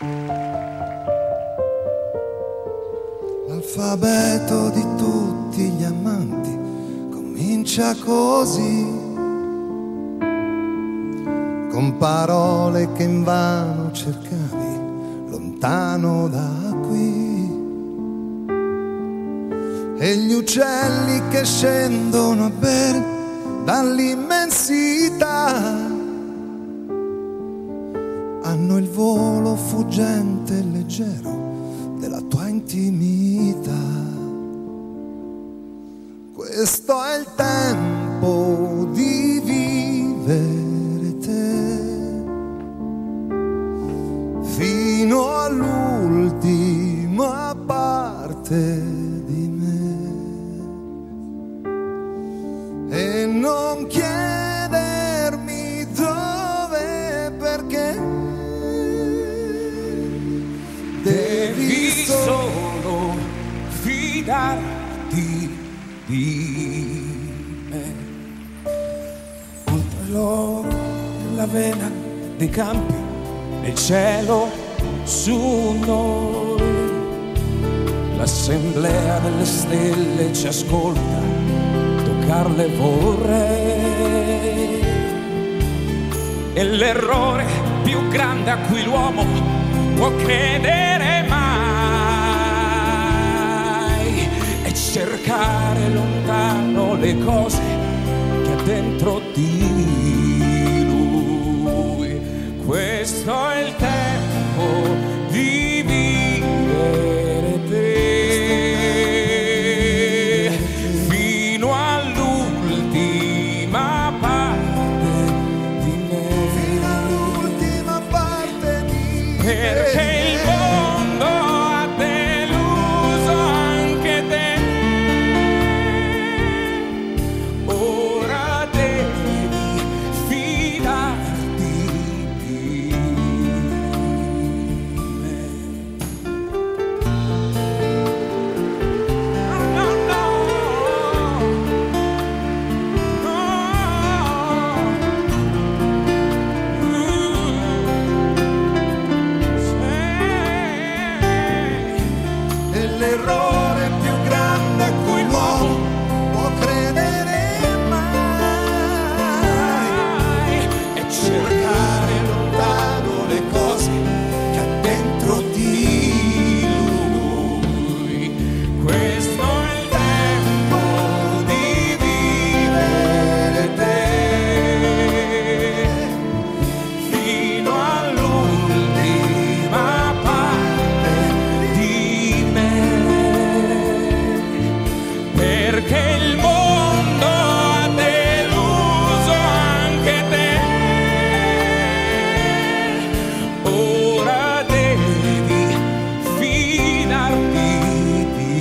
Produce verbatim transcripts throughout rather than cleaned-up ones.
L'alfabeto di tutti gli amanti comincia così, con parole che invano cercavi lontano da qui, e gli uccelli che scendono a bere dall'immensità hanno il volo fuggente e leggero della tua intimità. Questo è il tempo di vivere te fino all'ultima parte di me, e non chiedermi dove, perché devi solo fidarti di me. Oltre l'oro nella vena dei campi, nel cielo su noi, l'assemblea delle stelle ci ascolta, toccarle vorrei. E l'errore più grande a cui l'uomo può credere mai è cercare lontano le cose che ha dentro di lui. Questo è il tempo di vivere te fino all'ultima parte di me, fino all'ultima parte di me. Perché il mondo ha deluso anche te. Ora devi fidarti di me. No, no, no. E l'errore più grande a cui l'uomo può credere mai E cercare lontano le cose che ha dentro di lui. questo è il tempo di vivere te fino all'ultima parte di me, perché il mondo ha deluso anche te. Ora devi fidarti di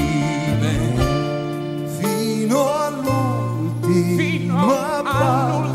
me fino all'ultima fino parte.